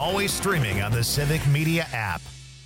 always streaming on the Civic Media app.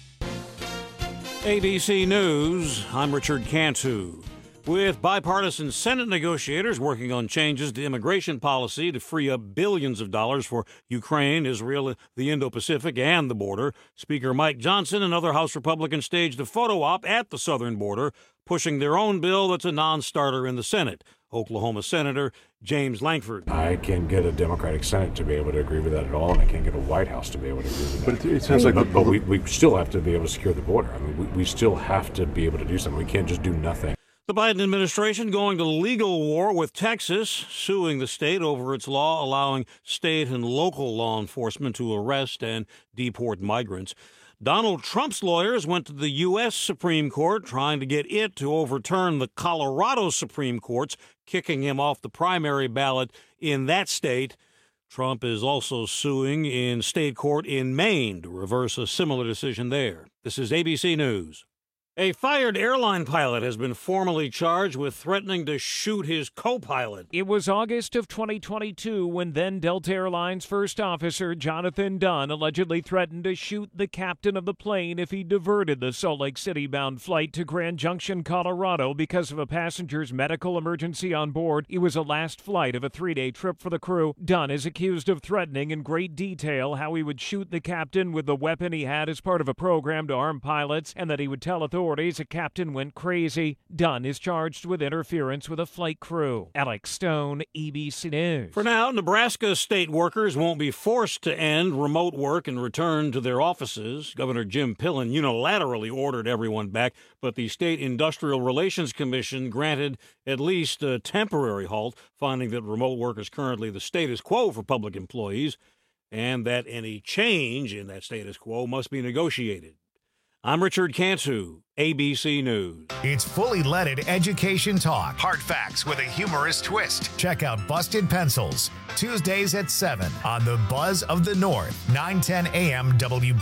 ABC News, I'm Richard Cantu. With bipartisan Senate negotiators working on changes to immigration policy to free up billions of dollars for Ukraine, Israel, the Indo-Pacific, and the border, Speaker Mike Johnson and other House Republicans staged a photo op at the southern border, pushing their own bill that's a non-starter in the Senate. Oklahoma Senator James Lankford. I can't get a Democratic Senate to be able to agree with that at all, and I can't get a White House to be able to agree with that. But it sounds like... But we still have to be able to secure the border. I mean, we still have to be able to do something. We can't just do nothing. The Biden administration going to legal war with Texas, suing the state over its law allowing state and local law enforcement to arrest and deport migrants. Donald Trump's lawyers went to the U.S. Supreme Court trying to get it to overturn the Colorado Supreme Court's kicking him off the primary ballot in that state. Trump is also suing in state court in Maine to reverse a similar decision there. This is ABC News. A fired airline pilot has been formally charged with threatening to shoot his co-pilot. It was August of 2022 when then Delta Airlines first officer Jonathan Dunn allegedly threatened to shoot the captain of the plane if he diverted the Salt Lake City-bound flight to Grand Junction, Colorado because of a passenger's medical emergency on board. It was a last flight of a 3-day trip for the crew. Dunn is accused of threatening in great detail how he would shoot the captain with the weapon he had as part of a program to arm pilots and that he would tell authorities a captain went crazy. Dunn is charged with interference with a flight crew. Alex Stone, ABC News. For now, Nebraska state workers won't be forced to end remote work and return to their offices. Governor Jim Pillen unilaterally ordered everyone back, but the State Industrial Relations Commission granted at least a temporary halt, finding that remote work is currently the status quo for public employees and that any change in that status quo must be negotiated. I'm Richard Cantu, ABC News. It's fully leaded education talk. Hard facts with a humorous twist. Check out Busted Pencils, Tuesdays at 7 on the Buzz of the North, 9:10 a.m.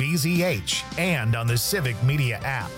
WBZH, and on the Civic Media app.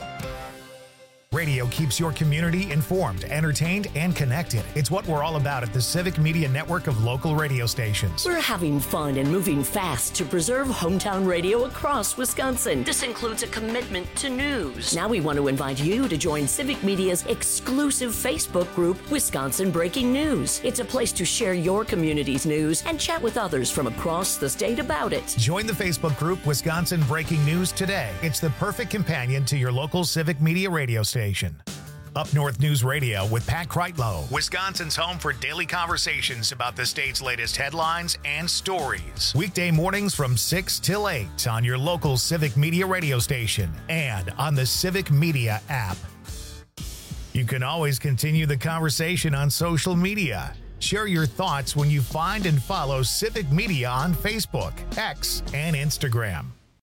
Radio keeps your community informed, entertained, and connected. It's what we're all about at the Civic Media network of local radio stations. We're having fun and moving fast to preserve hometown radio across Wisconsin. This includes a commitment to news. Now we want to invite you to join Civic Media's exclusive Facebook group, Wisconsin Breaking News. It's a place to share your community's news and chat with others from across the state about it. Join the Facebook group, Wisconsin Breaking News, today. It's the perfect companion to your local Civic Media radio station. Up North News Radio with Pat Kreitlow, Wisconsin's home for daily conversations about the state's latest headlines and stories. Weekday mornings from 6 till 8 on your local Civic Media radio station and on the Civic Media app. You can always continue the conversation on social media. Share your thoughts when you find and follow Civic Media on Facebook, X, and Instagram.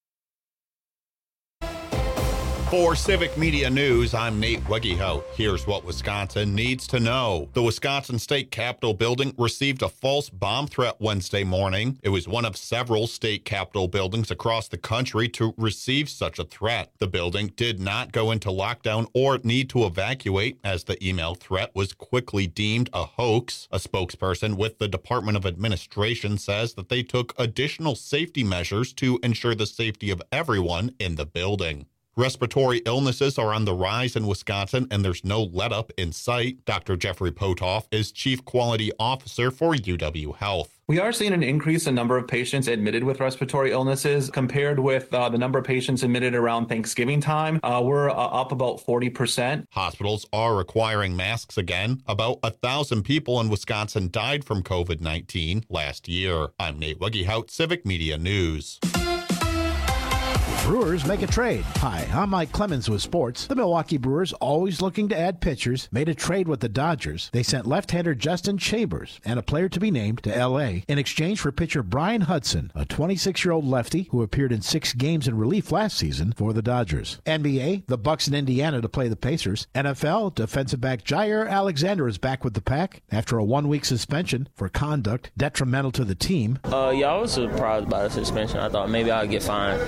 For Civic Media News, I'm Nate Wegehout. Here's what Wisconsin needs to know. The Wisconsin State Capitol building received a false bomb threat Wednesday morning. It was one of several state Capitol buildings across the country to receive such a threat. The building did not go into lockdown or need to evacuate, as the email threat was quickly deemed a hoax. A spokesperson with the Department of Administration says that they took additional safety measures to ensure the safety of everyone in the building. Respiratory illnesses are on the rise in Wisconsin, and there's no let-up in sight. Dr. Jeffrey Potoff is Chief Quality Officer for UW Health. We are seeing an increase in number of patients admitted with respiratory illnesses compared with the number of patients admitted around Thanksgiving time. We're up about 40%. Hospitals are requiring masks again. About 1,000 people in Wisconsin died from COVID-19 last year. I'm Nate Wegehout, Civic Media News. Brewers make a trade. Hi, I'm Mike Clemens with sports. The Milwaukee Brewers, always looking to add pitchers, made a trade with the Dodgers. They sent left-hander Justin Chambers and a player to be named to L.A. in exchange for pitcher Brian Hudson, a 26-year-old lefty who appeared in 6 games in relief last season for the Dodgers. NBA, the Bucks in Indiana to play the Pacers. NFL, defensive back Jair Alexander is back with the Pack after a 1-week suspension for conduct detrimental to the team. I was surprised by the suspension. I thought maybe I'd get fined. Jair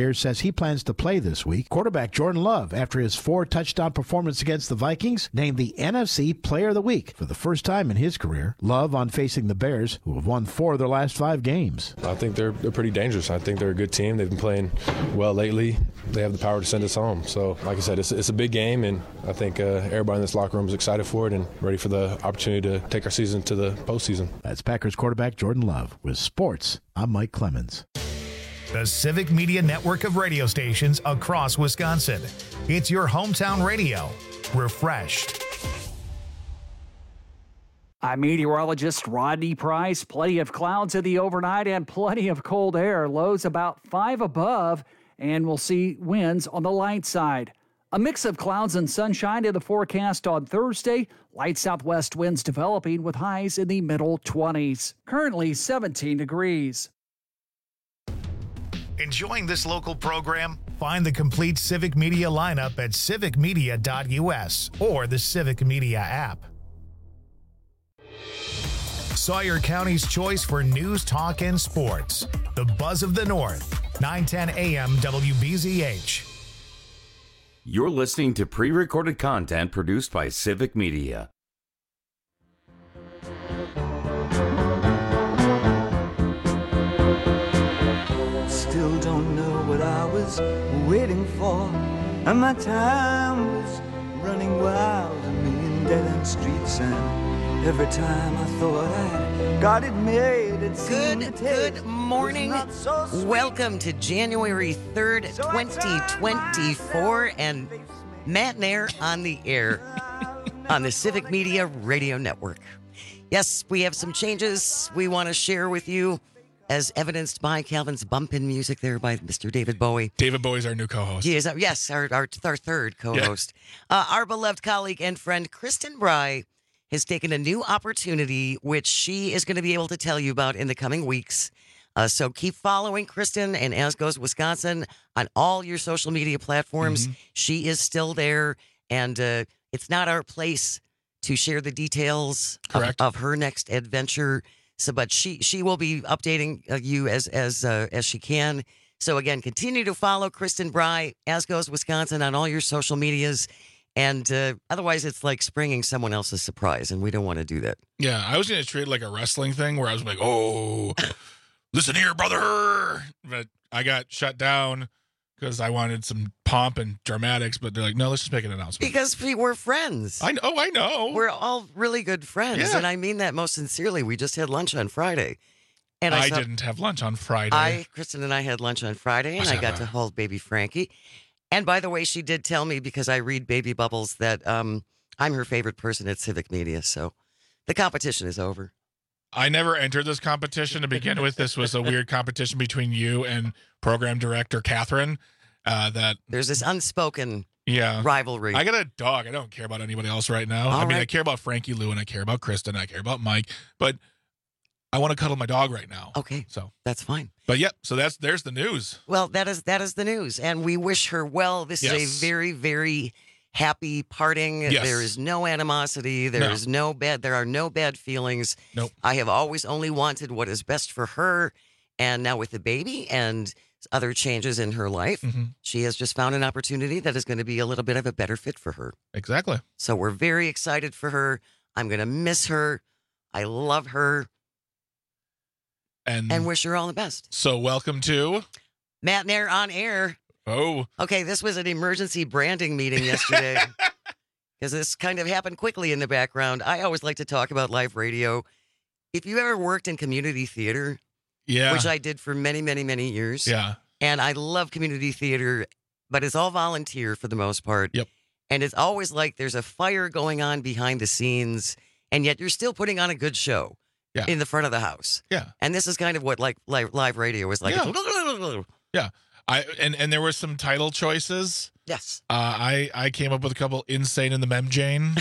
Bears says he plans to play this week. Quarterback Jordan Love, after his 4-touchdown performance against the Vikings, named the NFC Player of the Week for the first time in his career. Love on facing the Bears, who have won 4 of their last 5 games. I think they're pretty dangerous. I think they're a good team. They've been playing well lately. They have the power to send us home. So, like I said, it's a big game, and I think everybody in this locker room is excited for it and ready for the opportunity to take our season to the postseason. That's Packers quarterback Jordan Love. With sports, I'm Mike Clemens. The Civic Media network of radio stations across Wisconsin. It's your hometown radio. Refreshed. I'm meteorologist Rodney Price. Plenty of clouds in the overnight and plenty of cold air. Lows about 5 above, and we'll see winds on the light side. A mix of clouds and sunshine in the forecast on Thursday. Light southwest winds developing with highs in the middle 20s. Currently 17 degrees. Enjoying this local program? Find the complete Civic Media lineup at civicmedia.us or the Civic Media app. Sawyer County's choice for news, talk, and sports. The Buzz of the North, 910 AM WBZH. You're listening to pre-recorded content produced by Civic Media. Still don't know what I was waiting for, and my time was running wild, a million dead-end streets, and every time I thought I'd got it made, it seemed the taste Good morning. was not so sweet. Welcome to January 3rd, 2024, and Matt Nair on the air on the Civic Media Radio Network. Yes, we have some changes we want to share with you, as evidenced by Calvin's bump in music there by Mr. David Bowie. David Bowie's our new co-host. He is, yes, our third co-host. Yeah. Our beloved colleague and friend, Kristen Bry, has taken a new opportunity, which she is going to be able to tell you about in the coming weeks. So keep following Kristen and As Goes Wisconsin on all your social media platforms. Mm-hmm. She is still there, and it's not our place to share the details of her next adventure. So, but she will be updating you as she can. So again, continue to follow Kristen Bry, As Goes Wisconsin, on all your social medias. And otherwise, it's like springing someone else's surprise, and we don't want to do that. Yeah, I was going to treat it like a wrestling thing where I was like, oh, listen here, brother. But I got shut down because I wanted some pomp and dramatics. But they're like, no, let's just make an announcement. Because we're friends. I know. We're all really good friends. Yeah. And I mean that most sincerely. We just had lunch on Friday. And I didn't have lunch on Friday. Kristen and I had lunch on Friday, and I got to hold baby Frankie. And by the way, she did tell me, because I read Baby Bubbles, that I'm her favorite person at Civic Media. So the competition is over. I never entered this competition to begin with. This was a weird competition between you and program director Catherine. That there's this unspoken rivalry. I got a dog. I don't care about anybody else right now. I care about Frankie Lou, and I care about Kristen, and I care about Mike. But I want to cuddle my dog right now. Okay. So that's fine. But yeah, so there's the news. Well, that is the news. And we wish her well. This is a very, very happy parting. Yes. There is no animosity. There are no bad feelings. Nope. I have always only wanted what is best for her. And now with the baby and other changes in her life, she has just found an opportunity that is going to be a little bit of a better fit for her. Exactly. So we're very excited for her. I'm going to miss her. I love her. And wish her all the best. So welcome to Matt Nair on air. Oh. Okay, this was an emergency branding meeting yesterday. Because this kind of happened quickly in the background. I always like to talk about live radio. If you ever worked in community theater, which I did for many, many, many years. Yeah. And I love community theater, but it's all volunteer for the most part. Yep. And it's always like there's a fire going on behind the scenes, and yet you're still putting on a good show. Yeah. In the front of the house. Yeah. And this is kind of what like live radio is like. Yeah. And there were some title choices. Yes. I came up with a couple. Insane in the Mem Jane.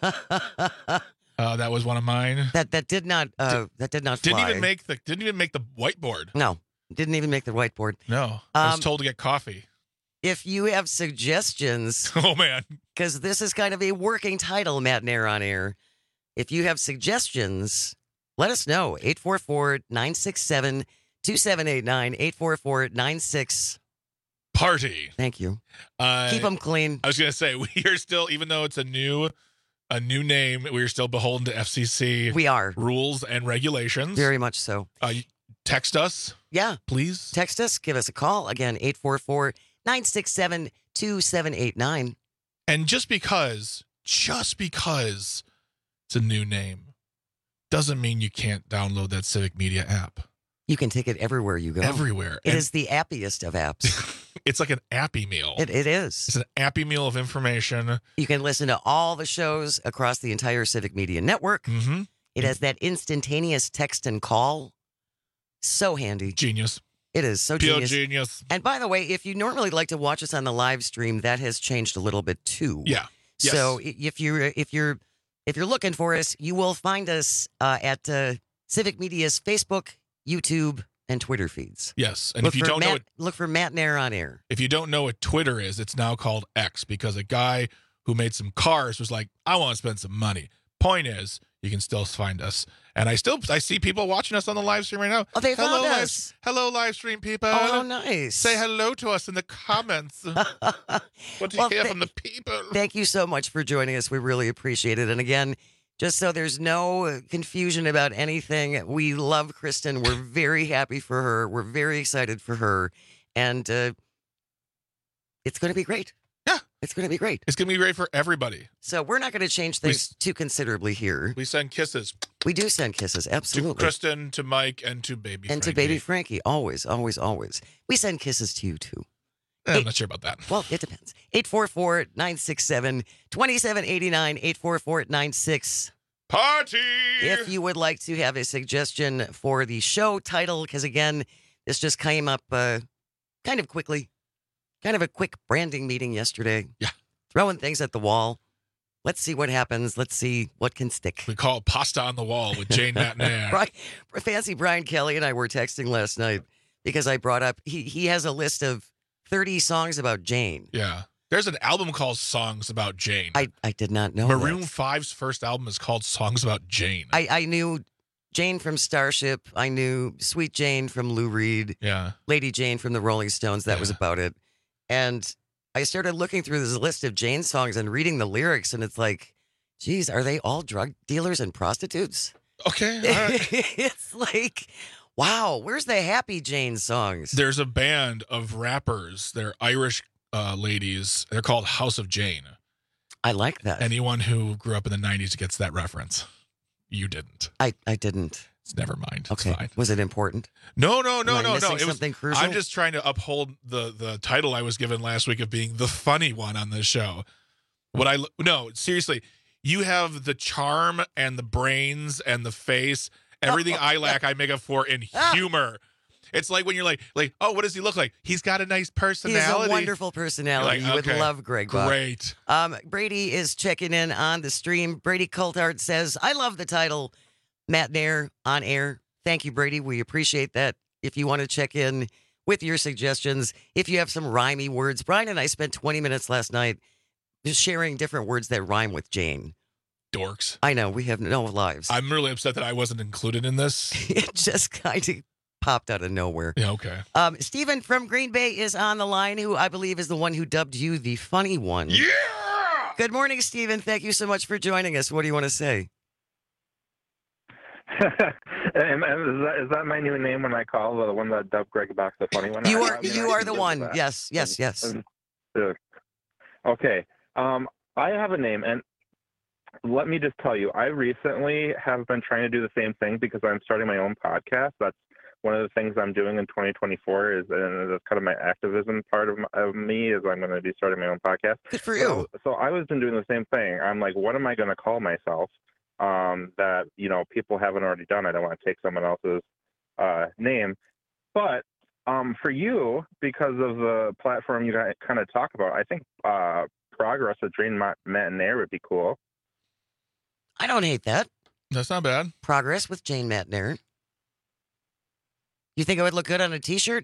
That was one of mine. That did not fly. Didn't even make the whiteboard. No. Didn't even make the whiteboard. No. I was told to get coffee. If you have suggestions. Oh man. Because this is kind of a working title, Matt Nair on air. If you have suggestions, let us know. 844-967-2789. 844-96. Party. Thank you. Keep them clean. I was going to say, we are still, even though it's a new name, we are still beholden to FCC rules and regulations. Very much so. Text us. Yeah. Please. Text us. Give us a call. Again, 844-967-2789. And just because it's a new name doesn't mean you can't download that Civic Media app. You can take it everywhere you go. Everywhere. It is the appiest of apps. It's like an appy meal. It is. It's an appy meal of information. You can listen to all the shows across the entire Civic Media network. Mm-hmm. It has that instantaneous text and call. So handy. Genius. It is so Pure genius. genius. And by the way, if you normally like to watch us on the live stream, that has changed a little bit too. Yeah. Yes. So if you're looking for us, you will find us at Civic Media's Facebook, YouTube, and Twitter feeds. Yes. And if you don't know what, look for Matt Nair on air. If you don't know what Twitter is, it's now called X because a guy who made some cars was like, I want to spend some money. Point is, you can still find us. And I see people watching us on the live stream right now. Oh, they found us. Hello, live stream people. Oh, how nice. Say hello to us in the comments. What do you hear from the people? Thank you so much for joining us. We really appreciate it. And again, just so there's no confusion about anything, we love Kristen. We're very happy for her. We're very excited for her. And it's going to be great. Yeah. It's going to be great. It's going to be great for everybody. So we're not going to change things too considerably here. We send kisses. We do send kisses, absolutely. To Kristen, to Mike, and to Baby Frankie. And to Baby Frankie, always, always, always. We send kisses to you, too. I'm not sure about that. Well, it depends. 844-967-2789, 844-96. Party! If you would like to have a suggestion for the show title, because again, this just came up kind of quickly. Kind of a quick branding meeting yesterday. Yeah. Throwing things at the wall. Let's see what happens. Let's see what can stick. We call it Pasta on the Wall with Jane Matnair. Right. Fancy Brian Kelly and I were texting last night because I brought up, he has a list of 30 songs about Jane. Yeah. There's an album called Songs About Jane. I did not know Maroon that. 5's first album is called Songs About Jane. I knew Jane from Starship. I knew Sweet Jane from Lou Reed. Yeah. Lady Jane from the Rolling Stones. That was about it. And I started looking through this list of Jane songs and reading the lyrics, and it's like, geez, are they all drug dealers and prostitutes? Okay. All right. It's like, wow, where's the Happy Jane songs? There's a band of rappers. They're Irish ladies. They're called House of Jane. I like that. Anyone who grew up in the 90s gets that reference. You didn't. I didn't. Never mind. Okay. It's fine. Was it important? No. Am I missing something crucial? I'm just trying to uphold the title I was given last week of being the funny one on this show. No, seriously, you have the charm and the brains and the face, everything I lack, I make up for in humor. It's like when you're like, oh, what does he look like? He's got a nice personality. He has a wonderful personality. You would love Greg Bach. Great. Brady is checking in on the stream. Brady Coulthard says, I love the title, Matt Nair on air. Thank you, Brady. We appreciate that. If you want to check in with your suggestions, if you have some rhymey words. Brian and I spent 20 minutes last night just sharing different words that rhyme with Jane. Dorks. I know. We have no lives. I'm really upset that I wasn't included in this. It just kind of popped out of nowhere. Yeah, okay. Stephen from Green Bay is on the line, who I believe is the one who dubbed you the funny one. Yeah! Good morning, Stephen. Thank you so much for joining us. What do you want to say? And is that my new name when I call the one that dubbed Greg Bach the funny one? You are the one. Yes. Okay. I have a name, and let me just tell you, I recently have been trying to do the same thing because I'm starting my own podcast. That's one of the things I'm doing in 2024 and that's kind of my activism part of me is I'm going to be starting my own podcast. Good for you. So I was been doing the same thing. I'm like, what am I going to call myself? That, people haven't already done. I don't want to take someone else's name. But for you, because of the platform you guys kind of talk about, I think Progress with Jane Matnair would be cool. I don't hate that. That's not bad. Progress with Jane Matnair. You think it would look good on a T-shirt?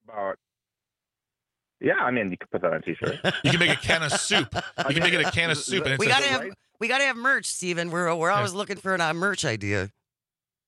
Yeah, I mean, you could put that on a T-shirt. You can make a can of soup. You can make it a can of soup. And we gotta have merch, Steven. We're always looking for a merch idea.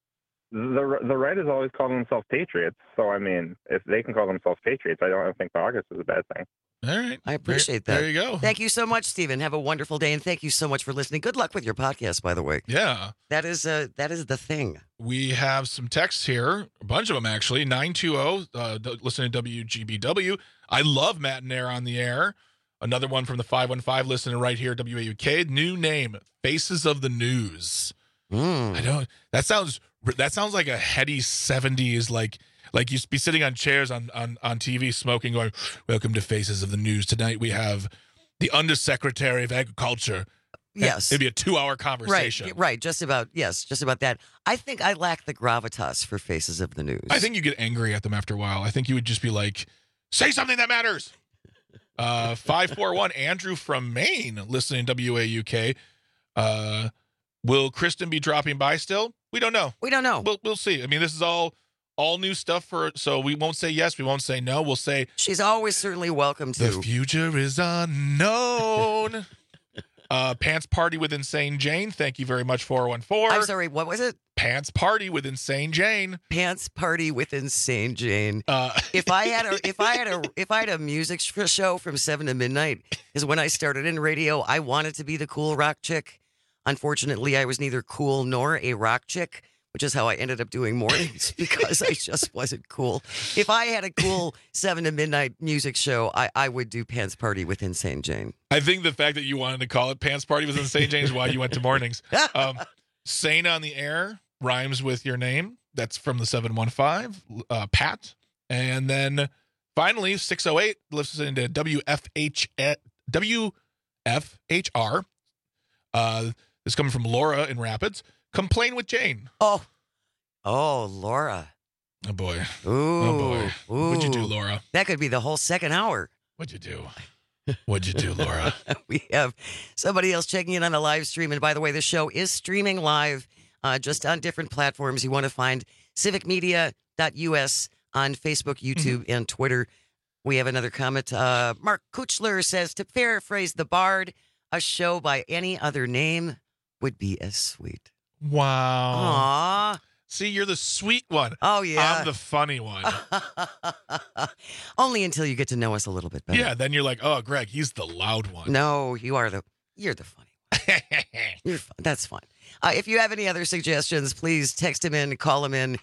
the right has always called themselves patriots. So, I mean, if they can call themselves patriots, I don't think the August is a bad thing. All right. I appreciate that. There you go. Thank you so much, Stephen. Have a wonderful day, and thank you so much for listening. Good luck with your podcast, by the way. Yeah. That is the thing. We have some texts here, a bunch of them actually. 920, listening to WGBW. I love Matt and Air on the air. Another one from the 515, listening right here, WAUK. New name, Faces of the News. I don't. That sounds like a heady 70s, like you'd be sitting on chairs on TV smoking, going, "Welcome to Faces of the News. Tonight we have the Undersecretary of Agriculture." Yes. It'd be a 2-hour conversation. Right. Just about that. I think I lack the gravitas for Faces of the News. I think you get angry at them after a while. I think you would just be like, say something that matters. 541, Andrew from Maine, listening to WAUK. Will Kristen be dropping by still? We don't know. We'll see. I mean, this is all new stuff so we won't say yes, we won't say no. We'll say she's always certainly welcome to. The future is unknown. Pants Party with Insane Jane. Thank you very much, 414. I'm sorry, what was it? Pants Party with Insane Jane. Pants Party with Insane Jane. If I had a music show from 7 to midnight, is when I started in radio. I wanted to be the cool rock chick. Unfortunately, I was neither cool nor a rock chick, which is how I ended up doing mornings because I just wasn't cool. If I had a cool 7 to midnight music show, I would do Pants Party with Insane Jane. I think the fact that you wanted to call it Pants Party with Insane Jane is why you went to mornings. Sane on the Air rhymes with your name. That's from the 715, Pat. And then finally, 608, listening to WFHR. This is coming from Laura in Rapids. Complain with Jane. Oh, Laura. Oh, boy. Ooh. Oh, boy. What'd you do, Laura? That could be the whole second hour. What'd you do, Laura? We have somebody else checking in on the live stream. And by the way, the show is streaming live just on different platforms. You want to find civicmedia.us on Facebook, YouTube, and Twitter. We have another comment. Mark Kuchler says, to paraphrase The Bard, a show by any other name would be as sweet. Wow. Aww. See, you're the sweet one. Oh, yeah. I'm the funny one. Only until you get to know us a little bit better. Yeah, then you're like, oh, Greg, he's the loud one. No, you're the funny one. That's fine. If you have any other suggestions, please text him in, call him in,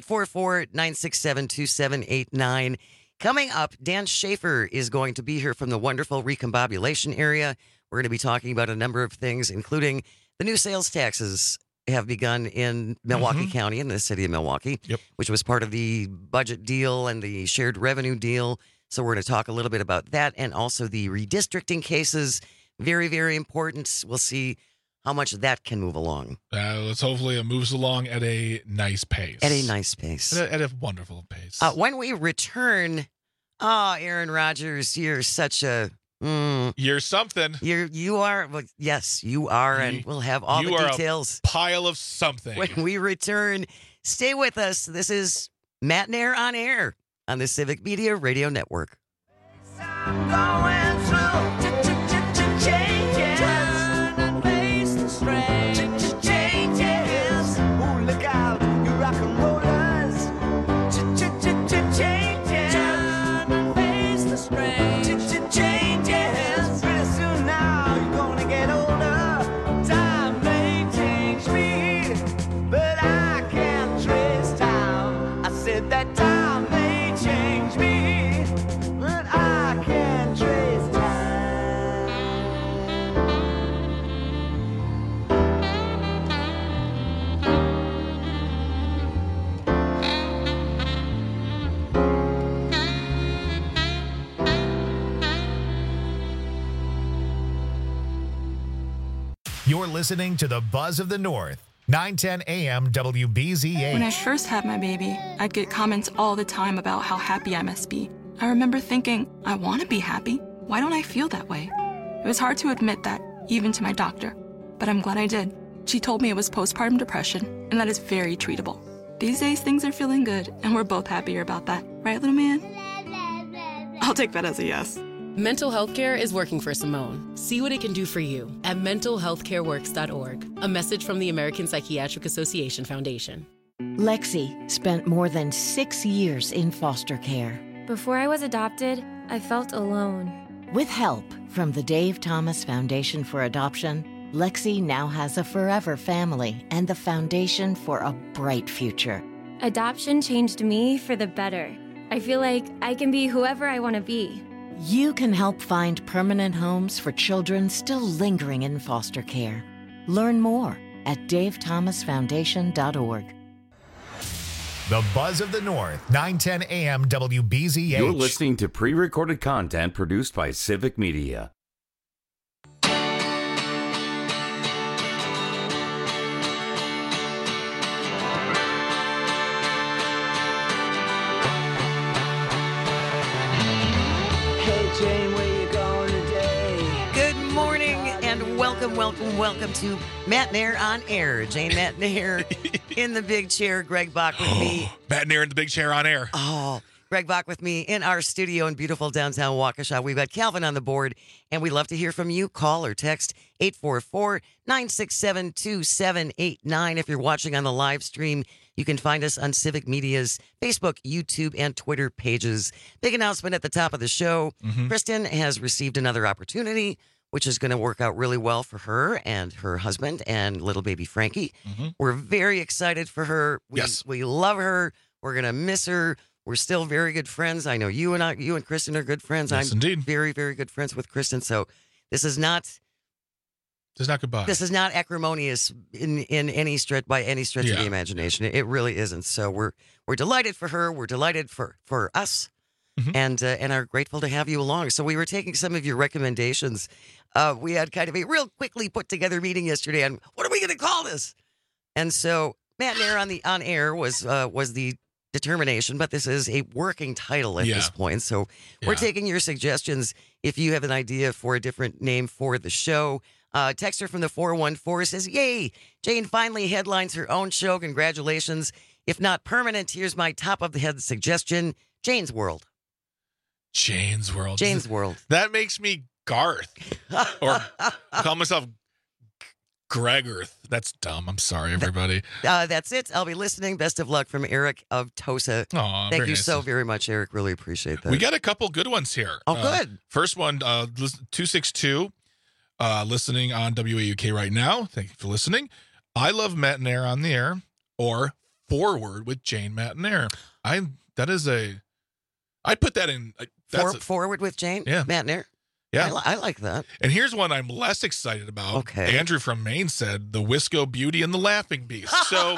844-967-2789. Coming up, Dan Schaefer is going to be here from the wonderful recombobulation area. We're going to be talking about a number of things, including the new sales taxes have begun in Milwaukee County, in the city of Milwaukee, which was part of the budget deal and the shared revenue deal. So we're going to talk a little bit about that and also the redistricting cases. Very, very important. We'll see how much that can move along. Let's hopefully it moves along at a nice pace. At a nice pace. At a wonderful pace. When we return, Aaron Rodgers, you're such a... You're something. You are. Well, yes, you are, and we'll have all the details. A pile of something. When we return, stay with us. This is Matt and Air on Air on the Civic Media Radio Network. I'm going through changes and face the strange changes. Oh, look out, you rock and rollers. Changes and face the strange changes. That time may change me, but I can't trace time. You're listening to the Buzz of the North. 910 AM WBZA. When I first had my baby, I'd get comments all the time about how happy I must be. I remember thinking, I want to be happy. Why don't I feel that way? It was hard to admit that, even to my doctor. But I'm glad I did. She told me it was postpartum depression, and that is very treatable. These days, things are feeling good, and we're both happier about that. Right, little man? I'll take that as a yes. Mental health care is working for Simone. See what it can do for you at mentalhealthcareworks.org. A message from the American Psychiatric Association Foundation. Lexi spent more than 6 years in foster care. Before I was adopted, I felt alone. With help from the Dave Thomas Foundation for Adoption, Lexi now has a forever family and the foundation for a bright future. Adoption changed me for the better. I feel like I can be whoever I want to be. You can help find permanent homes for children still lingering in foster care. Learn more at davethomasfoundation.org. The Buzz of the North, 910 AM WBZH. You're listening to pre-recorded content produced by Civic Media. Jane, where you going today? Good morning and welcome to Matt Nair on Air. Jane Matt Nair in the big chair. Greg Bach with me. Matt Nair in the big chair on air. Oh, Greg Bach with me in our studio in beautiful downtown Waukesha. We've got Calvin on the board, and we'd love to hear from you. Call or text 844-967-2789. If you're watching on the live stream, you can find us on Civic Media's Facebook, YouTube, and Twitter pages. Big announcement at the top of the show. Kristen has received another opportunity, which is going to work out really well for her and her husband and little baby Frankie. We're very excited for her. We love her. We're going to miss her. We're still very good friends. I know you and Kristen are good friends. Yes, I'm indeed. very, very good friends with Kristen. So this is not goodbye. This is not acrimonious in any stretch by any stretch of the imagination. It really isn't. So we're delighted for her. We're delighted for us, and are grateful to have you along. So we were taking some of your recommendations. We had kind of a real quickly put together meeting yesterday on what are we going to call this, and so Matt Nair on air was the determination, but this is a working title at this point. So we're taking your suggestions. If you have an idea for a different name for the show. Texter from the 414 says, "Yay! Jane finally headlines her own show. Congratulations. If not permanent, here's my top of the head suggestion: Jane's World." Jane's World. Jane's World. That makes me Garth, or call myself Greg Earth. That's dumb. I'm sorry, everybody. That's it. I'll be listening. Best of luck from Eric of Tosa. Aw, Thank very you nice. so very much, Eric. Really appreciate that. We got a couple good ones here. Oh, good. First one, 262. Listening on WAUK right now. Thank you for listening. I love Matt Nair on the air, or Forward with Jane Matt Nair. I'd put that in. Forward with Jane? Yeah. Matt Nair? Yeah. I like that. And here's one I'm less excited about. Okay. Andrew from Maine said the Wisco Beauty and the Laughing Beast. So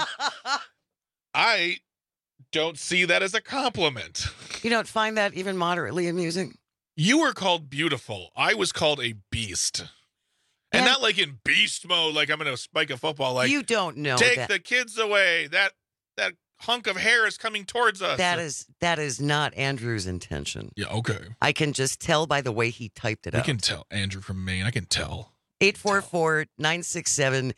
I don't see that as a compliment. You don't find that even moderately amusing? You were called beautiful. I was called a beast. And not like in beast mode, like I'm going to spike a football. Like, you don't know take that. the kids away. That hunk of hair is coming towards us. That is not Andrew's intention. Yeah, okay. I can just tell by the way he typed it I out. can tell. Andrew from Maine, I can tell. 844-967-2789,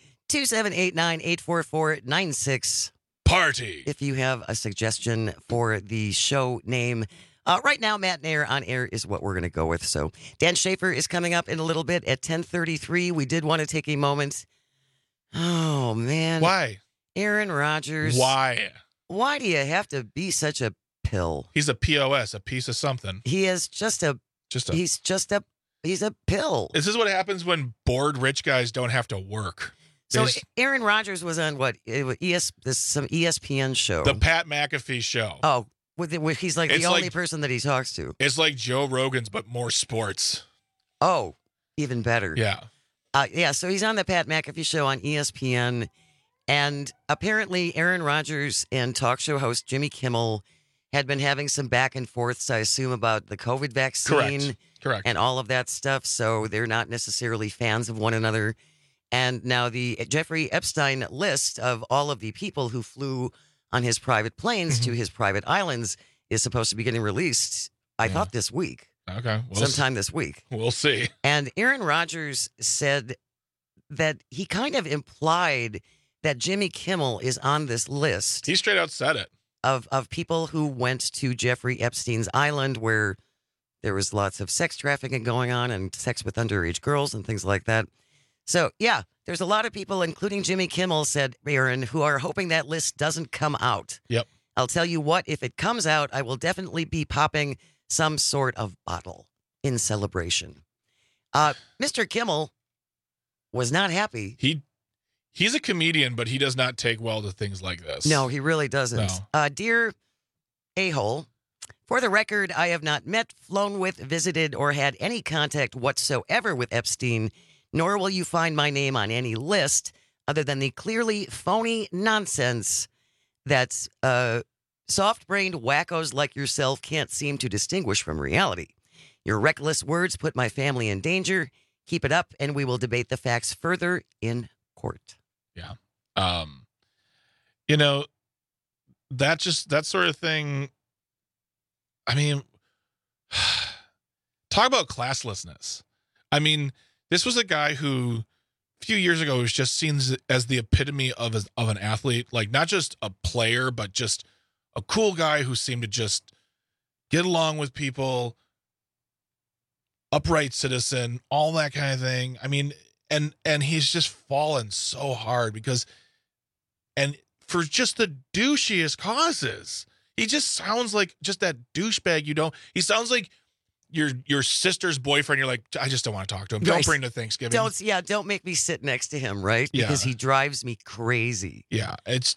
844-96. Party. If you have a suggestion for the show name. Right now, Matt Nair on air is what we're going to go with. So Dan Schaefer is coming up in a little bit at 10:33. We did want to take a moment. Oh, man. Why? Aaron Rodgers. Why? Why do you have to be such a pill? He's a POS, a piece of something. He is he's a pill. This is what happens when bored rich guys don't have to work. So Aaron Rodgers was on what? Some ESPN show. The Pat McAfee show. Oh, he's like the only person that he talks to. It's like Joe Rogan's, but more sports. Oh, even better. Yeah. So he's on the Pat McAfee show on ESPN. And apparently Aaron Rodgers and talk show host Jimmy Kimmel had been having some back and forths, I assume, about the COVID vaccine. Correct. And all of that stuff. So they're not necessarily fans of one another. And now the Jeffrey Epstein list of all of the people who flew on his private planes to his private islands is supposed to be getting released, I thought, this week. Okay. Sometime this week. We'll see. And Aaron Rodgers said that he kind of implied that Jimmy Kimmel is on this list. He straight out said it. Of people who went to Jeffrey Epstein's island where there was lots of sex trafficking going on and sex with underage girls and things like that. So, yeah, there's a lot of people, including Jimmy Kimmel, said, Aaron, who are hoping that list doesn't come out. Yep. I'll tell you what, if it comes out, I will definitely be popping some sort of bottle in celebration. Mr. Kimmel was not happy. He's a comedian, but he does not take well to things like this. No, he really doesn't. No. Dear a-hole, for the record, I have not met, flown with, visited, or had any contact whatsoever with Epstein, nor will you find my name on any list other than the clearly phony nonsense that soft-brained wackos like yourself can't seem to distinguish from reality. Your reckless words put my family in danger. Keep it up, and we will debate the facts further in court. Yeah. That sort of thing. I mean, talk about classlessness. I mean, this was a guy who a few years ago was just seen as the epitome of an athlete, like not just a player, but just a cool guy who seemed to just get along with people, upright citizen, all that kind of thing. I mean, and he's just fallen so hard and for just the douchiest causes. He just sounds like just that douchebag. He sounds like your sister's boyfriend. You're like, I just don't want to talk to him. Don't bring to Thanksgiving. Don't make me sit next to him, right? Yeah. Because he drives me crazy. Yeah,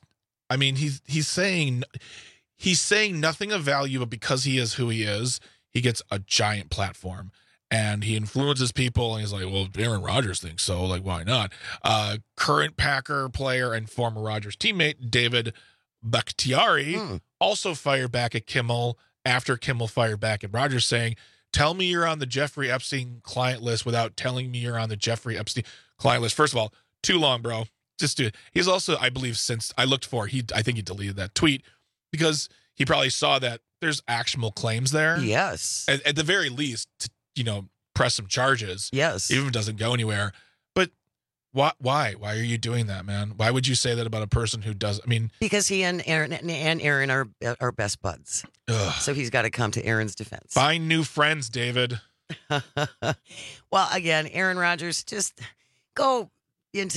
he's saying nothing of value, but because he is who he is, he gets a giant platform. And he influences people, and he's like, well, Aaron Rodgers thinks so. Like, why not? Current Packer player and former Rodgers teammate David Bakhtiari also fired back at Kimmel after Kimmel fired back at Rodgers, saying, tell me you're on the Jeffrey Epstein client list without telling me you're on the Jeffrey Epstein client list. First of all, too long, bro. Just do it. He's also, I believe, since I looked for, I think he deleted that tweet because he probably saw that there's actionable claims there. Yes. At the very least, press some charges. Yes. Even if it doesn't go anywhere. But why? Why are you doing that, man? Why would you say that about a person who does? I mean, because he and Aaron are best buds. Ugh. So he's got to come to Aaron's defense. Find new friends, David. Well, again, Aaron Rodgers, just go and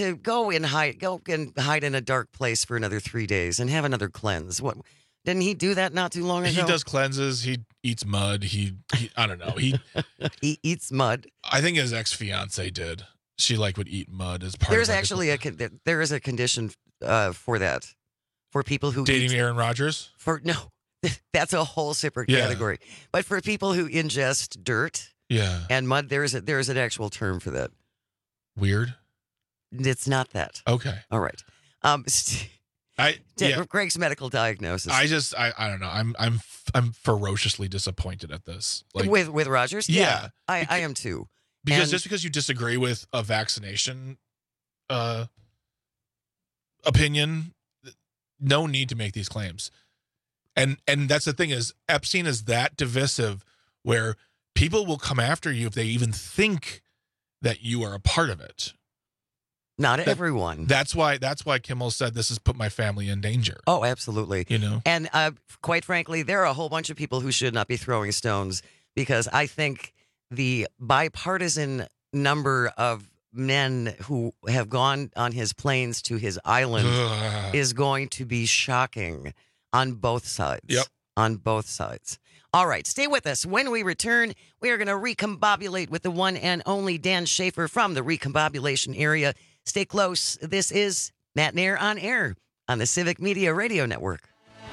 hide in a dark place for another 3 days and have another cleanse. What? Didn't he do that not too long ago? He does cleanses. He eats mud. He I don't know. He eats mud. I think his ex-fiance did. She would eat mud as part There's of actually there is a condition for that. For people who dating Aaron Rodgers? That's a whole separate category. But for people who ingest dirt and mud, there's an actual term for that. Weird. It's not that. Okay. All right. Greg's medical diagnosis. I don't know. I'm ferociously disappointed at this. With Rodgers? Yeah. I am too. Just because you disagree with a vaccination opinion, no need to make these claims. And that's the thing is Epstein is that divisive where people will come after you if they even think that you are a part of it. Not everyone. That's why Kimmel said this has put my family in danger. Oh, absolutely. And quite frankly, there are a whole bunch of people who should not be throwing stones because I think the bipartisan number of men who have gone on his planes to his island is going to be shocking on both sides. Yep. On both sides. All right, stay with us. When we return, we are going to recombobulate with the one and only Dan Schaefer from the recombobulation area. Stay close. This is Matt Nair on Air on the Civic Media Radio Network.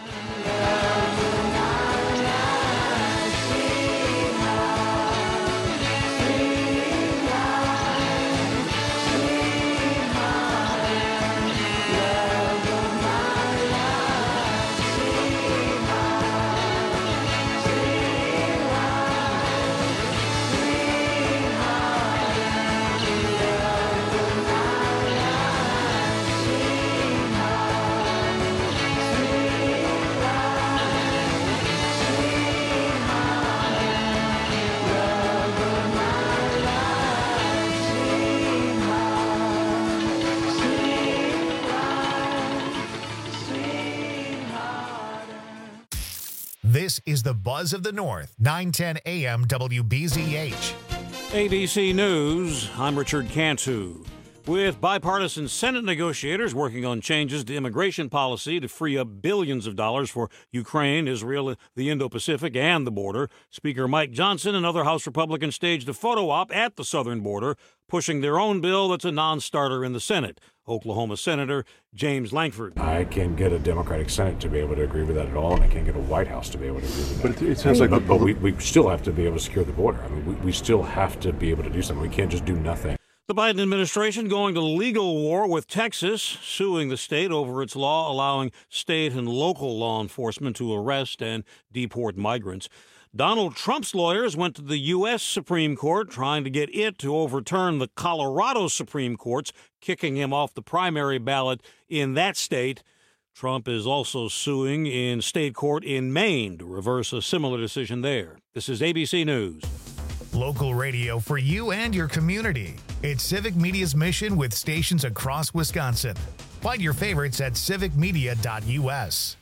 This is the Buzz of the North, 910 AM WBZH. ABC News, I'm Richard Cantu. With bipartisan Senate negotiators working on changes to immigration policy to free up billions of dollars for Ukraine, Israel, the Indo-Pacific, and the border, Speaker Mike Johnson and other House Republicans staged a photo op at the southern border, pushing their own bill that's a non-starter in the Senate. Oklahoma Senator James Lankford. I can't get a Democratic Senate to be able to agree with that at all, and I can't get a White House to be able to agree with that. But it sounds like... But we still have to be able to secure the border. I mean, we still have to be able to do something. We can't just do nothing. The Biden administration going to legal war with Texas, suing the state over its law allowing state and local law enforcement to arrest and deport migrants. Donald Trump's lawyers went to the U.S. Supreme Court trying to get it to overturn the Colorado Supreme Court's kicking him off the primary ballot in that state. Trump is also suing in state court in Maine to reverse a similar decision there. This is ABC News. Local radio for you and your community. It's Civic Media's mission with stations across Wisconsin. Find your favorites at civicmedia.us.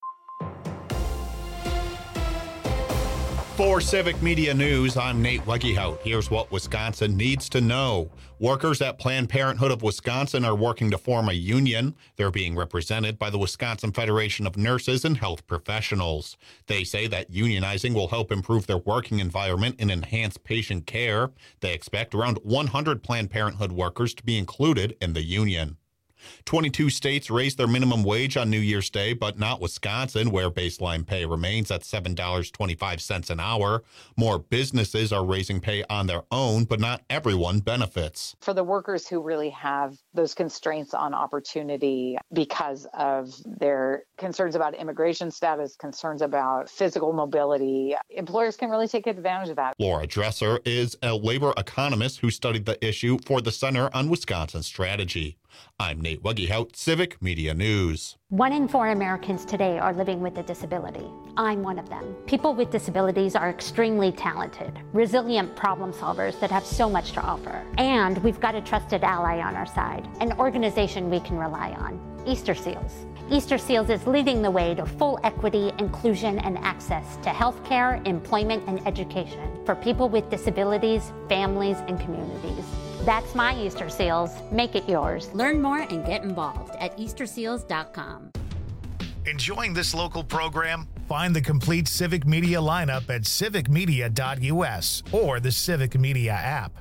For Civic Media News, I'm Nate Wegehout. Here's what Wisconsin needs to know. Workers at Planned Parenthood of Wisconsin are working to form a union. They're being represented by the Wisconsin Federation of Nurses and Health Professionals. They say that unionizing will help improve their working environment and enhance patient care. They expect around 100 Planned Parenthood workers to be included in the union. 22 states raised their minimum wage on New Year's Day, but not Wisconsin, where baseline pay remains at $7.25 an hour. More businesses are raising pay on their own, but not everyone benefits. For the workers who really have those constraints on opportunity because of their concerns about immigration status, concerns about physical mobility, employers can really take advantage of that. Laura Dresser is a labor economist who studied the issue for the Center on Wisconsin Strategy. I'm Nate Wegehout, Civic Media News. 1 in 4 Americans today are living with a disability. I'm one of them. People with disabilities are extremely talented, resilient problem solvers that have so much to offer. And we've got a trusted ally on our side, an organization we can rely on, Easter Seals. Easter Seals is leading the way to full equity, inclusion, and access to healthcare, employment, and education for people with disabilities, families, and communities. That's my Easter Seals. Make it yours. Learn more and get involved at easterseals.com. Enjoying this local program? Find the complete Civic Media lineup at civicmedia.us or the Civic Media app.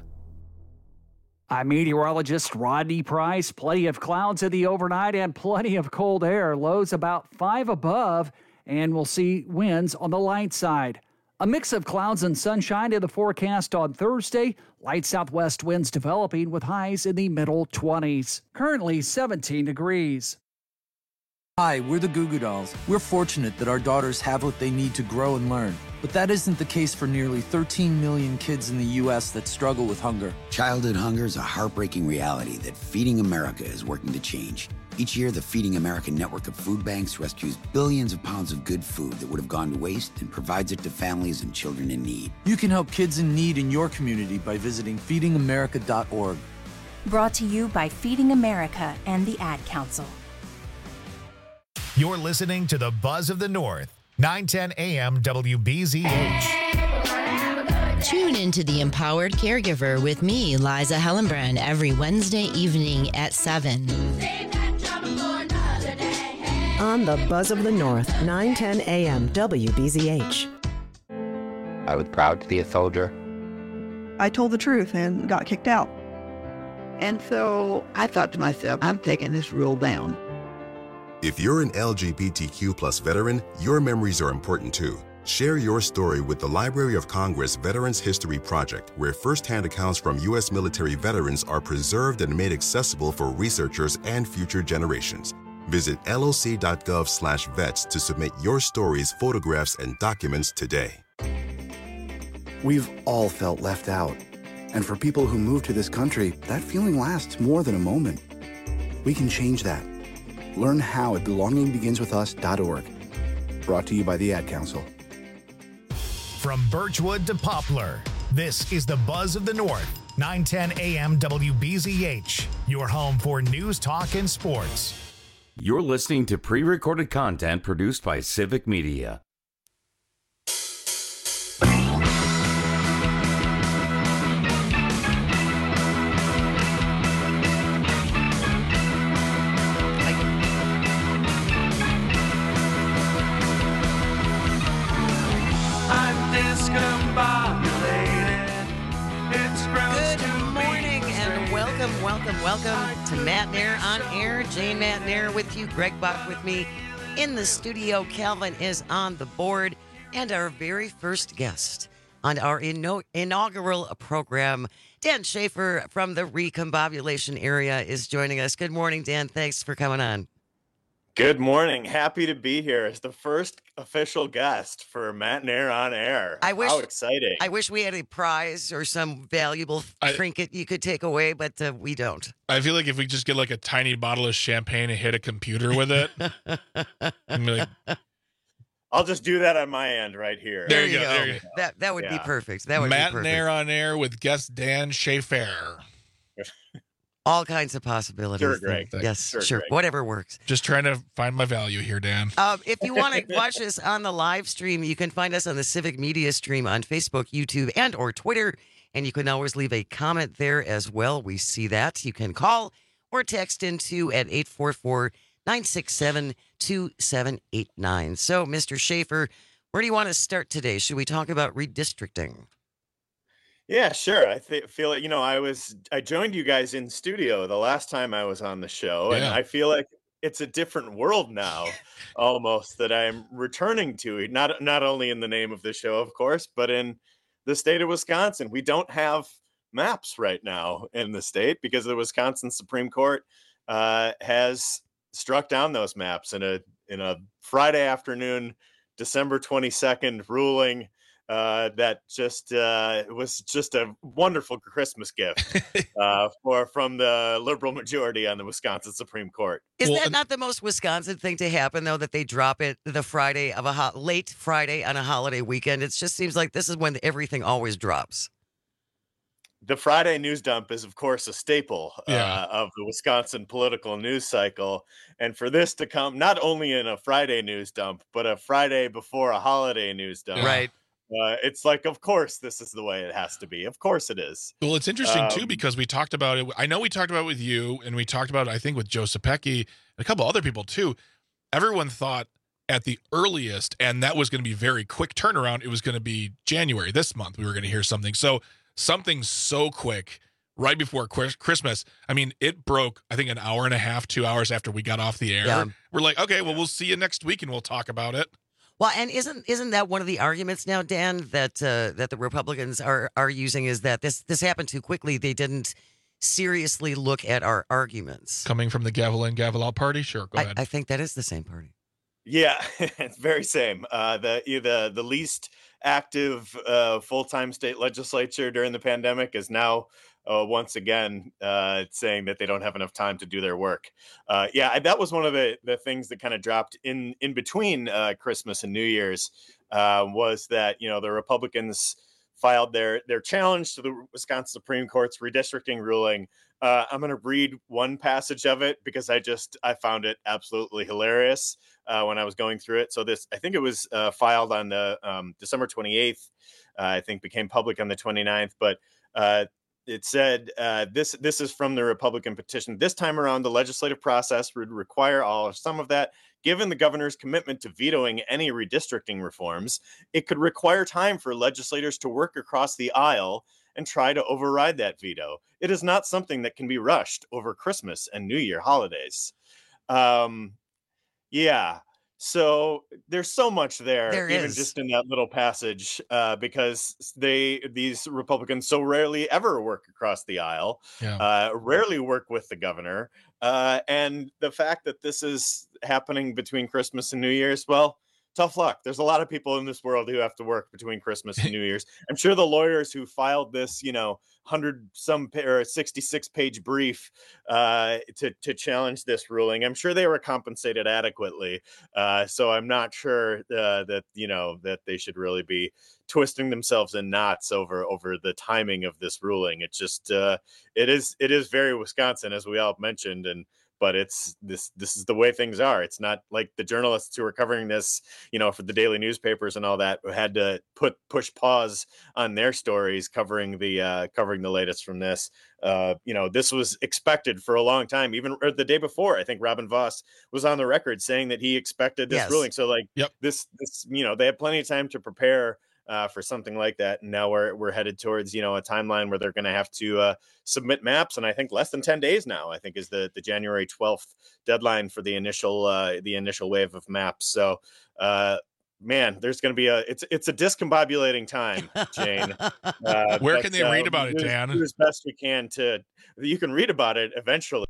I'm meteorologist Rodney Price. Plenty of clouds in the overnight and plenty of cold air. Lows about 5 above, and we'll see winds on the light side. A mix of clouds and sunshine in the forecast on Thursday. Light southwest winds developing with highs in the middle 20s. Currently 17 degrees. Hi, we're the Goo Goo Dolls. We're fortunate that our daughters have what they need to grow and learn. But that isn't the case for nearly 13 million kids in the U.S. that struggle with hunger. Childhood hunger is a heartbreaking reality that Feeding America is working to change. Each year, the Feeding America network of food banks rescues billions of pounds of good food that would have gone to waste and provides it to families and children in need. You can help kids in need in your community by visiting feedingamerica.org. Brought to you by Feeding America and the Ad Council. You're listening to the Buzz of the North, 910 AM WBZH. Tune into The Empowered Caregiver with me, Liza Hellenbrand, every Wednesday evening at 7. On the Buzz of the North, 910 AM WBZH. I was proud to be a soldier. I told the truth and got kicked out. And so I thought to myself, I'm taking this rule down. If you're an LGBTQ plus veteran, your memories are important too. Share your story with the Library of Congress Veterans History Project, where firsthand accounts from U.S. military veterans are preserved and made accessible for researchers and future generations. Visit loc.gov/vets to submit your stories, photographs, and documents today. We've all felt left out. And for people who move to this country, that feeling lasts more than a moment. We can change that. Learn how at belongingbeginswithus.org. Brought to you by the Ad Council. From Birchwood to Poplar, this is the Buzz of the North, 910 AM WBZH, your home for news, talk, and sports. You're listening to pre-recorded content produced by Civic Media. Good morning and welcome to Matt Nair on Air. Jane Matt Nair with you, Greg Bach with me in the studio. Calvin is on the board, and our very first guest on our inaugural program, Dan Schaefer from the Recombobulation area, is joining us. Good morning, Dan. Thanks for coming on. Good morning. Happy to be here as the first official guest for Matt Nair on Air. How exciting. I wish we had a prize or some valuable trinket you could take away, but we don't. I feel like if we just get like a tiny bottle of champagne and hit a computer with it, I'm like, I'll just do that on my end right here. There you go. That would be perfect. That would Matt be perfect. Nair on Air with guest Dan Schaefer. All kinds of possibilities. Sure, Greg. Yes, sure. Greg. Whatever works. Just trying to find my value here, Dan. If you want to watch us on the live stream, you can find us on the Civic Media stream on Facebook, YouTube, and or Twitter. And you can always leave a comment there as well. We see that. You can call or text into at 844-967-2789. So, Mr. Schaefer, where do you want to start today? Should we talk about redistricting? Yeah, sure. I feel like, I joined you guys in studio the last time I was on the show, and I feel like it's a different world now, almost, that I'm returning to, not only in the name of the show, of course, but in the state of Wisconsin. We don't have maps right now in the state because the Wisconsin Supreme Court has struck down those maps in a Friday afternoon, December 22nd ruling. That just was just a wonderful Christmas gift from the liberal majority on the Wisconsin Supreme Court. Is that not the most Wisconsin thing to happen, though, that they drop it the Friday of late Friday on a holiday weekend? It just seems like this is when everything always drops. The Friday news dump is, of course, a staple of the Wisconsin political news cycle. And for this to come not only in a Friday news dump, but a Friday before a holiday news dump. Right. It's like, of course, this is the way it has to be. Of course it is. Well, it's interesting, too, because we talked about it. I know we talked about it with you, and we talked about it, I think, with Joe Sapecki and a couple other people, too. Everyone thought at the earliest, and that was going to be very quick turnaround, it was going to be January, this month, we were going to hear something. So something so quick right before Christmas. I mean, it broke, I think, an hour and a half, 2 hours after we got off the air. Yeah. We're like, okay, well, we'll see you next week, and we'll talk about it. Well, and isn't that one of the arguments now, Dan, that the Republicans are using, is that this happened too quickly? They didn't seriously look at our arguments. Coming from the gavel in, gavel out party? Sure, go ahead. I think that is the same party. Yeah, it's very same. The least active full-time state legislature during the pandemic is now once again saying that they don't have enough time to do their work. That was one of the things that kind of dropped in between Christmas and New Year's was that, the Republicans filed their challenge to the Wisconsin Supreme Court's redistricting ruling. I'm going to read one passage of it because I found it absolutely hilarious when I was going through it. So I think it was filed on the December 28th, I think became public on the 29th, but it said, this is from the Republican petition. This time around, the legislative process would require all or some of that. Given the governor's commitment to vetoing any redistricting reforms, it could require time for legislators to work across the aisle and try to override that veto. It is not something that can be rushed over Christmas and New Year holidays. So there's so much there even just in that little passage, because these Republicans so rarely ever work across the aisle, rarely work with the governor. And the fact that this is happening between Christmas and New Year's, well, tough luck. There's a lot of people in this world who have to work between Christmas and New Year's. I'm sure the lawyers who filed this, 66-page brief to challenge this ruling, I'm sure they were compensated adequately. So I'm not sure that they should really be twisting themselves in knots over the timing of this ruling. It's just it is very Wisconsin, as we all mentioned, but this is the way things are. It's not like the journalists who are covering this, for the daily newspapers and all that, who had to push pause on their stories covering the latest from this. This was expected for a long time, even the day before. I think Robin Voss was on the record saying that he expected this ruling. So this, they had plenty of time to prepare for something like that. And now we're headed towards, you know, a timeline where they're going to have to submit maps. And I think less than 10 days now, I think, is the January 12th deadline for the initial wave of maps. So, man, there's going to be it's a discombobulating time, Jane. Where can they read about it, Dan? Do as best we can you can read about it eventually.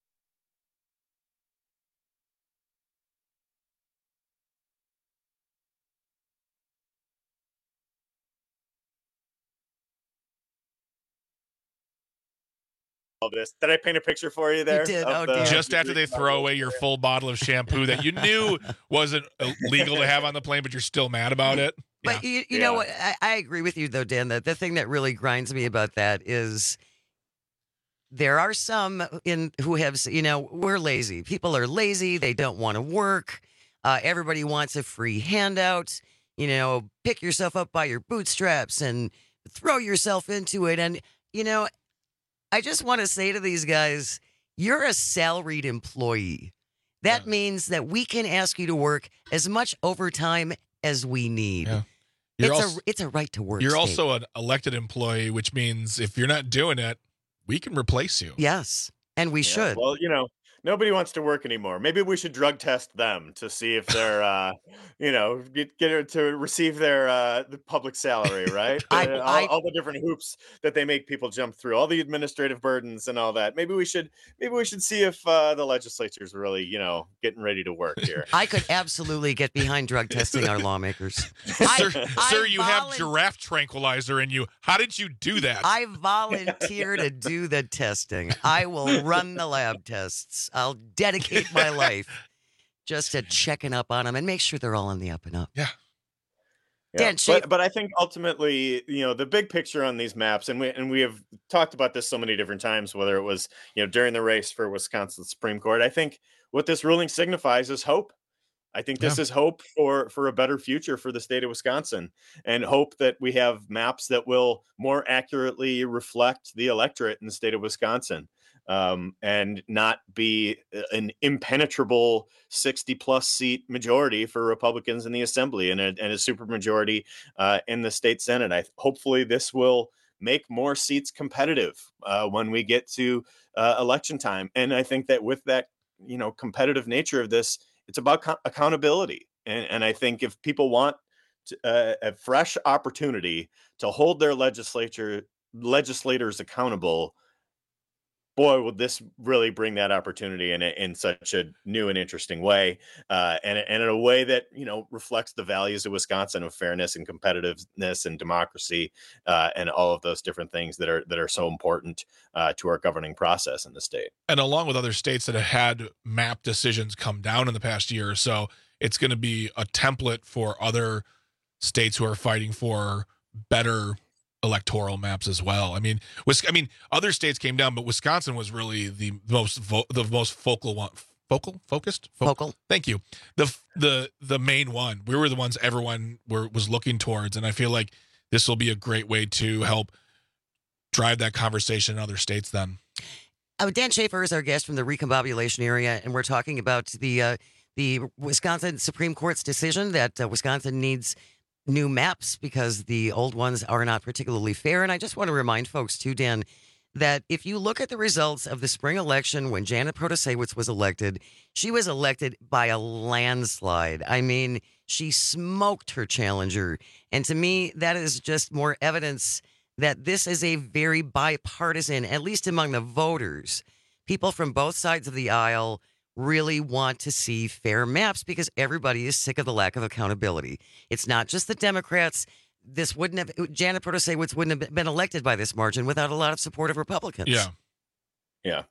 All this. Did I paint a picture for you there? You did. Just after they throw away your full bottle of shampoo that you knew wasn't legal to have on the plane, but you're still mad about it. But you know what? I agree with you, though, Dan. That the thing that really grinds me about that is there are some who have, you know, we're lazy. People are lazy. They don't want to work. Everybody wants a free handout. You know, pick yourself up by your bootstraps and throw yourself into it. And, you know, I just want to say to these guys, you're a salaried employee. That means that we can ask you to work as much overtime as we need. Yeah. It's a right to work. You're state. also an elected employee, which means if you're not doing it, we can replace you. Yes, and we should. Well, you know, nobody wants to work anymore. Maybe we should drug test them to see if they're, you know, get to receive their the public salary, right? All the different hoops that they make people jump through, all the administrative burdens and all that. Maybe we should see if the legislature is really, you know, getting ready to work here. I could absolutely get behind drug testing our lawmakers. Sir, you have giraffe tranquilizer in you. How did you do that? I volunteer to do the testing. I will run the lab tests. I'll dedicate my life just to checking up on them and make sure they're all on the up and up. Yeah. Dan, but I think ultimately, you know, the big picture on these maps, and we have talked about this so many different times, whether it was, you know, during the race for Wisconsin Supreme Court, I think what this ruling signifies is hope. I think this is hope for a better future for the state of Wisconsin, and hope that we have maps that will more accurately reflect the electorate in the state of Wisconsin. And not be an impenetrable 60-plus seat majority for Republicans in the Assembly and a supermajority in the state Senate. Hopefully this will make more seats competitive when we get to election time. And I think that with that, you know, competitive nature of this, it's about accountability. And I think if people want a fresh opportunity to hold their legislators accountable, boy, will this really bring that opportunity in such a new and interesting way, and in a way that, you know, reflects the values of Wisconsin of fairness and competitiveness and democracy, and all of those different things that are so important to our governing process in the state. And along with other states that have had map decisions come down in the past year or so, it's going to be a template for other states who are fighting for better electoral maps as well. I mean, other states came down, but Wisconsin was really the most focal one. Focused. Thank you. The main one. We were the ones everyone was looking towards, and I feel like this will be a great way to help drive that conversation in other states. Then, Dan Schaefer is our guest from the recombobulation area, and we're talking about the Wisconsin Supreme Court's decision that Wisconsin needs new maps because the old ones are not particularly fair. And I just want to remind folks too, Dan, that if you look at the results of the spring election when Janet Protasiewicz was elected, she was elected by a landslide. I mean, she smoked her challenger. And to me, that is just more evidence that this is a very bipartisan, at least among the voters. People from both sides of the aisle really want to see fair maps because everybody is sick of the lack of accountability. It's not just the Democrats. Janet Protasiewicz wouldn't have been elected by this margin without a lot of support of Republicans. Yeah.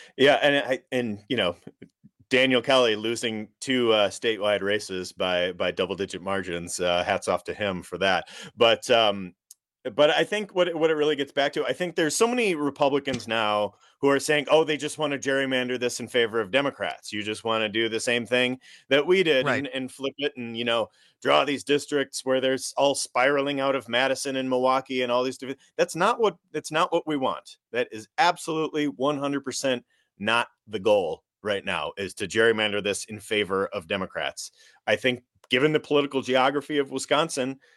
And you know, Daniel Kelly losing two statewide races by double-digit margins. Hats off to him for that. But I think what it really gets back to, I think there's so many Republicans now who are saying, oh, they just want to gerrymander this in favor of Democrats. You just want to do the same thing that we did, right, and flip it and, you know, draw these districts where there's all spiraling out of Madison and Milwaukee and all these different. That's not what we want. That is absolutely 100% not the goal right now, is to gerrymander this in favor of Democrats. I think given the political geography of Wisconsin,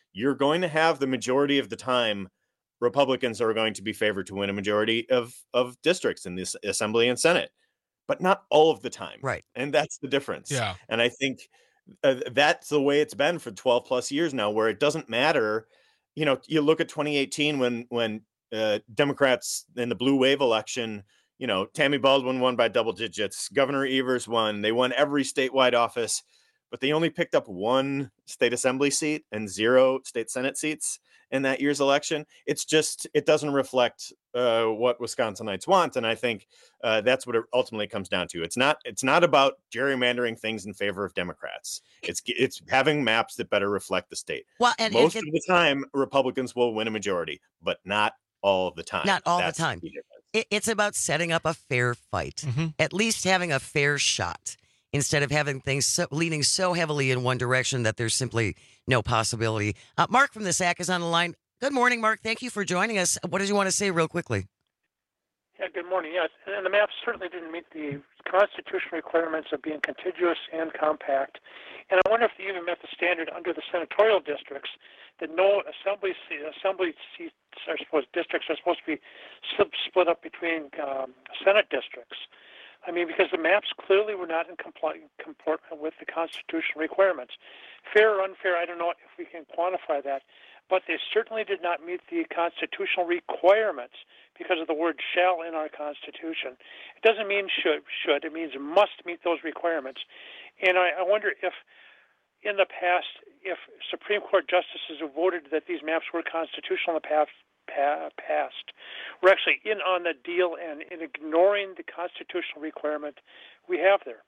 you're going to have the majority of the time Republicans are going to be favored to win a majority of districts in this Assembly and Senate, but not all of the time. Right. And that's the difference. Yeah. And I think that's the way it's been for 12 plus years now, where it doesn't matter. You know, you look at 2018 when Democrats in the blue wave election, you know, Tammy Baldwin won by double digits. Governor Evers won. They won every statewide office, but they only picked up 1 state assembly seat and 0 state Senate seats in that year's election. It's just, it doesn't reflect what Wisconsinites want. And I think that's what it ultimately comes down to. It's not about gerrymandering things in favor of Democrats. It's having maps that better reflect the state. Well, and most of the time, Republicans will win a majority, but not all of the time. Not all the time. It's about setting up a fair fight, at least having a fair shot, instead of having things leaning so heavily in one direction that there's simply no possibility. Mark from the SAC is on the line. Good morning, Mark. Thank you for joining us. What did you want to say real quickly? Yeah, good morning. Yes, and the map certainly didn't meet the constitutional requirements of being contiguous and compact. And I wonder if they even met the standard under the senatorial districts that no assembly seats districts are supposed to be split up between Senate districts. I mean, because the maps clearly were not in comportment with the constitutional requirements. Fair or unfair, I don't know if we can quantify that, but they certainly did not meet the constitutional requirements because of the word shall in our Constitution. It doesn't mean should. It means must meet those requirements. And I wonder if in the past, if Supreme Court justices who voted that these maps were constitutional in the past were actually in on the deal and in ignoring the constitutional requirement we have there.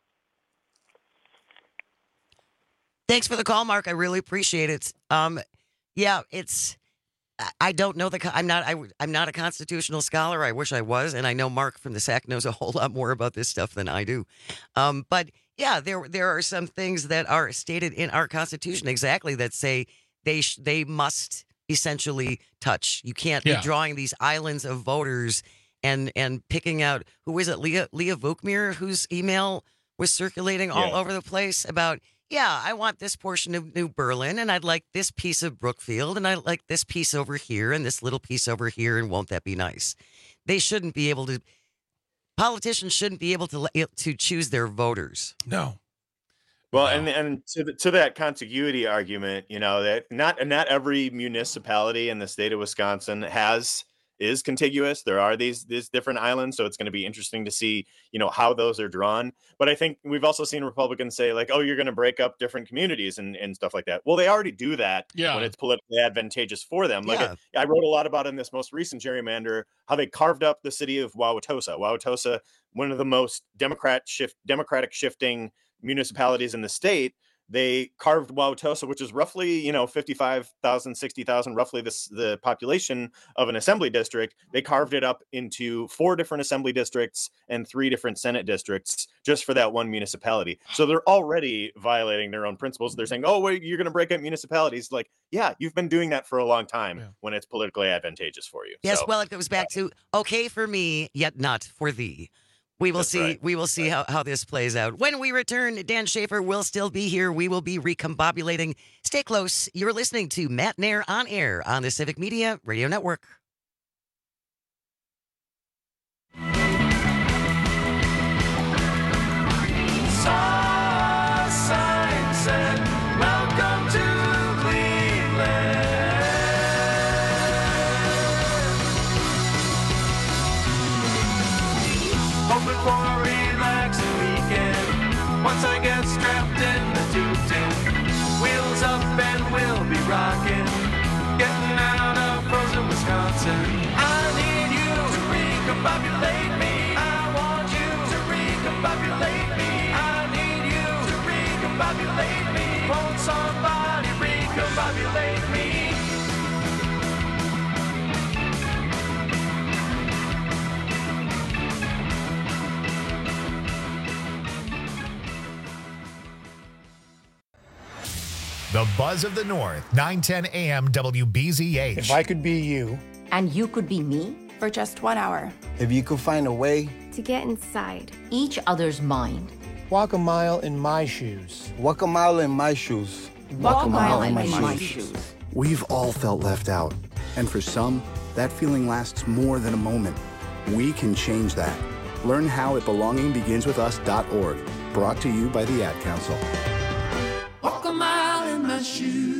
Thanks for the call, Mark. I really appreciate it. Yeah, I don't know I'm not a constitutional scholar. I wish I was, and I know Mark from the SAC knows a whole lot more about this stuff than I do. But yeah, there are some things that are stated in our Constitution exactly that say they must essentially touch. You can't be drawing these islands of voters and picking out, who is it, Leah Vukmir, whose email was circulating all over the place about, I want this portion of New Berlin, and I'd like this piece of Brookfield, and I'd like this piece over here, and this little piece over here, and won't that be nice? They shouldn't be able to, politicians shouldn't be able to choose their voters. No. Well, and to that contiguity argument, you know, that not every municipality in the state of Wisconsin is contiguous. There are these different islands, so it's going to be interesting to see, you know, how those are drawn. But I think we've also seen Republicans say, like, oh, you're going to break up different communities and stuff like that. Well, they already do that when it's politically advantageous for them. Like I wrote a lot about in this most recent gerrymander how they carved up the city of Wauwatosa. Wauwatosa, one of the most democratic shifting municipalities in the state. They carved Wauwatosa, which is roughly, you know, 55,000, 60,000, roughly the population of an assembly district. They carved it up into 4 different assembly districts and 3 different Senate districts just for that one municipality. So they're already violating their own principles. They're saying, oh, wait, you're going to break up municipalities. Like, yeah, you've been doing that for a long time when it's politically advantageous for you. Yes, so, well, it goes back to okay for me, yet not for thee. We will see. Right. We will see how this plays out. When we return, Dan Schaefer will still be here. We will be recombobulating. Stay close. You're listening to Matt Nair on air on the Civic Media Radio Network. Welcome to Cleveland. Hoping for a relaxing weekend. Once I get strapped in the 210, wheels up and we'll be rocking. Getting out of frozen Wisconsin. I need you to recombobulate me. I want you to recombobulate me. I need you to recombobulate me. Won't somebody recombobulate me? The Buzz of the North, 910 AM WBZH. If I could be you. And you could be me? For just 1 hour. If you could find a way. To get inside each other's mind. Walk a mile in my shoes. Walk a mile in my shoes. Walk a mile in my shoes. We've all felt left out. And for some, that feeling lasts more than a moment. We can change that. Learn how at belongingbeginswithus.org. Brought to you by the Ad Council. Walk a mile in my shoes.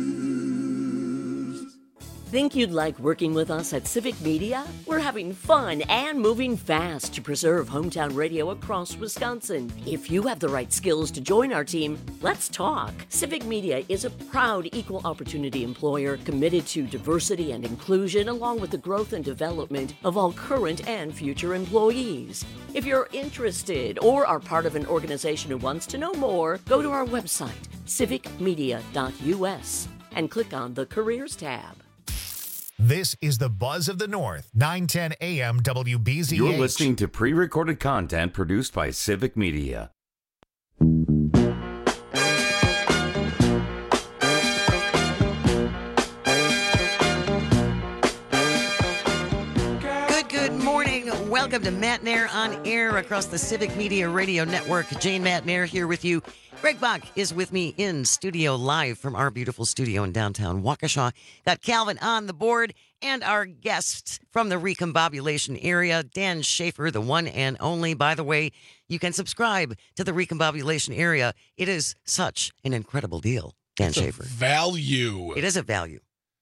Think you'd like working with us at Civic Media? We're having fun and moving fast to preserve hometown radio across Wisconsin. If you have the right skills to join our team, let's talk. Civic Media is a proud equal opportunity employer committed to diversity and inclusion, along with the growth and development of all current and future employees. If you're interested or are part of an organization who wants to know more, go to our website, civicmedia.us, and click on the Careers tab. This is the Buzz of the North, 910 AM WBZH. You're listening to pre-recorded content produced by Civic Media. Good morning. Welcome to Matt Nair on air across the Civic Media Radio Network. Jane Matt Nair here with you. Greg Bach is with me in studio live from our beautiful studio in downtown Waukesha. Got Calvin on the board and our guest from the recombobulation area, Dan Schaefer, the one and only. By the way, you can subscribe to the recombobulation area. It is such an incredible deal, Dan Schaefer. Value. It is a value.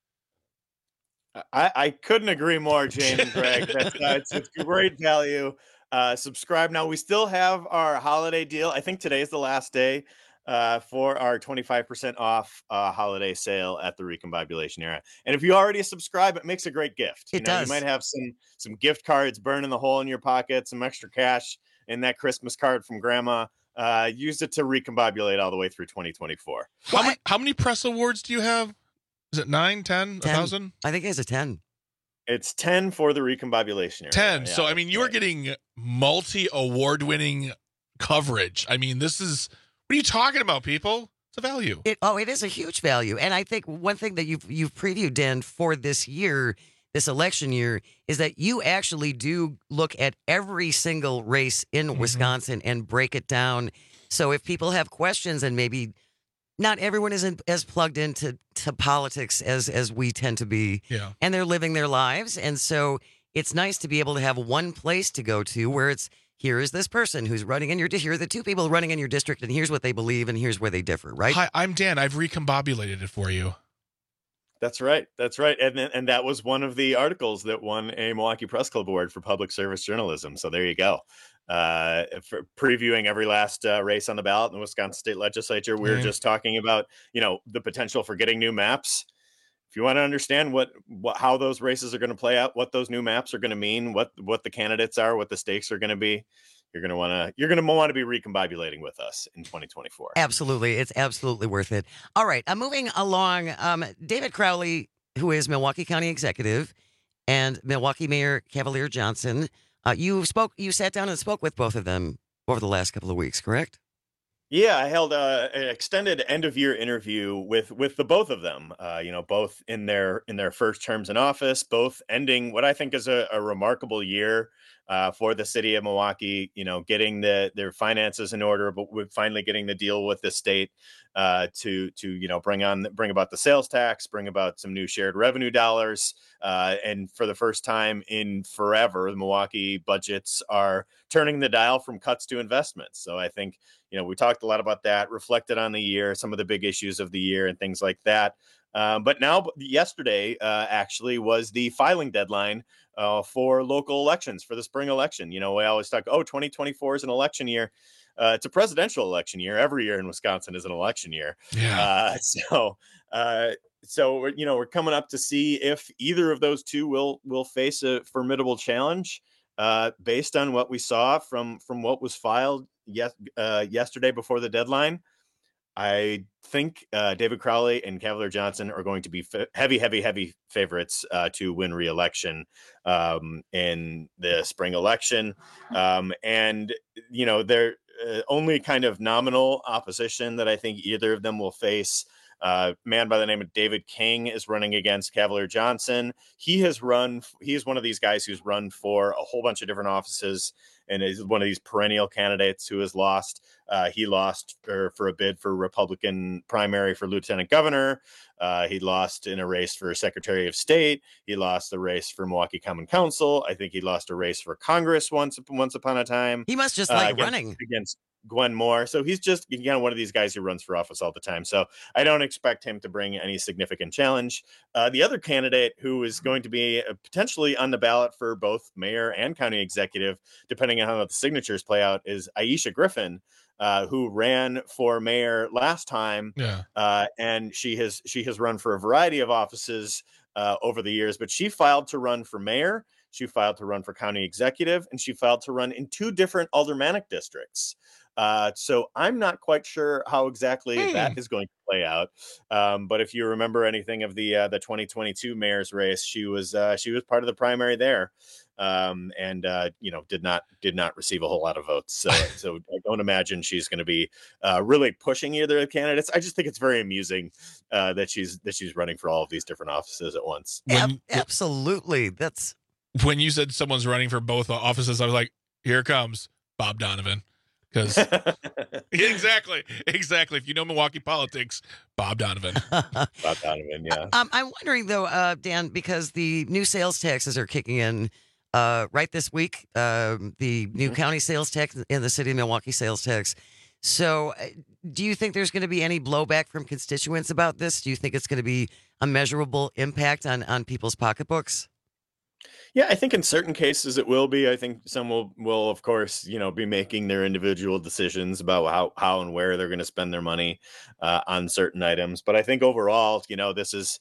I couldn't agree more, Jane and Greg. It's great value. Subscribe now. We still have our holiday deal. I think today is the last day for our 25% off holiday sale at the recombobulation era. And if you already subscribe, it makes a great gift. It does. You might have some gift cards burning the hole in your pocket, some extra cash in that Christmas card from grandma. Use it to recombobulate all the way through 2024. How many press awards do you have? Is it 9, 10, 1,000? I think it's a 10. It's 10 for the recombobulation area. 10. Yeah, so, I mean, you're getting multi-award-winning coverage. I mean, what are you talking about, people? It's a value. It is a huge value. And I think one thing that you've previewed, Dan, for this year, this election year, is that you actually do look at every single race in Wisconsin and break it down. So if people have questions, and maybe not everyone isn't as plugged into politics as we tend to be, and they're living their lives. And so it's nice to be able to have one place to go to where it's, here is this person who's running in your district, here are the two people running in your district, and here's what they believe, and here's where they differ, right? Hi, I'm Dan. I've recombobulated it for you. That's right. That's right. And that was one of the articles that won a Milwaukee Press Club Award for public service journalism. So there you go. For previewing every last race on the ballot in the Wisconsin State Legislature. We were just talking about, the potential for getting new maps. If you want to understand how those races are going to play out, what those new maps are going to mean, what the candidates are, what the stakes are going to be, you're going to want to be recombobulating with us in 2024. Absolutely. It's absolutely worth it. All right. I'm moving along. David Crowley, who is Milwaukee County Executive, and Milwaukee Mayor Cavalier Johnson. You sat down and spoke with both of them over the last couple of weeks, correct? Yeah, I held an extended end-of-year interview with the both of them. Both in their first terms in office, both ending what I think is a remarkable year for the city of Milwaukee. Getting their finances in order, but we're finally getting the deal with the state to bring about the sales tax, bring about some new shared revenue dollars, and for the first time in forever, the Milwaukee budgets are turning the dial from cuts to investments. So I think we talked a lot about that, reflected on the year, some of the big issues of the year, and things like that. But yesterday actually was the filing deadline for local elections, for the spring election. We always talk, 2024 is an election year. It's a presidential election year. Every year in Wisconsin is an election year. Yeah. So we're coming up to see if either of those two will face a formidable challenge based on what we saw from what was filed yesterday before the deadline. I think David Crowley and Cavalier Johnson are going to be heavy favorites to win re-election in the spring election. And they're only kind of nominal opposition that I think either of them will face A man by the name of David King is running against Cavalier Johnson. He's one of these guys who's run for a whole bunch of different offices and is one of these perennial candidates who has lost. He lost for a bid for Republican primary for lieutenant governor. He lost in a race for Secretary of State. He lost the race for Milwaukee Common Council. I think he lost a race for Congress once upon a time. He must just like running against Gwen Moore. So he's just one of these guys who runs for office all the time. So I don't expect him to bring any significant challenge. The other candidate who is going to be potentially on the ballot for both mayor and county executive, depending on how the signatures play out, is Aisha Griffin, who ran for mayor last time. And she has run for a variety of offices over the years, but she filed to run for mayor. She filed to run for county executive, and she filed to run in 2 different aldermanic districts. So I'm not quite sure how exactly that is going to play out. But if you remember anything of the 2022 mayor's race, she was part of the primary there, and did not receive a whole lot of votes. So I don't imagine she's going to be really pushing either of the candidates. I just think it's very amusing that she's running for all of these different offices at once. Absolutely, that's. When you said someone's running for both offices, I was like, here comes Bob Donovan. Because exactly. If you know Milwaukee politics, Bob Donovan. Bob Donovan, yeah. I'm wondering, though, Dan, because the new sales taxes are kicking in right this week, the new county sales tax and the city of Milwaukee sales tax. So do you think there's going to be any blowback from constituents about this? Do you think it's going to be a measurable impact on people's pocketbooks? Yeah, I think in certain cases it will be. I think some will of course, be making their individual decisions about how and where they're going to spend their money on certain items. But I think overall, this is,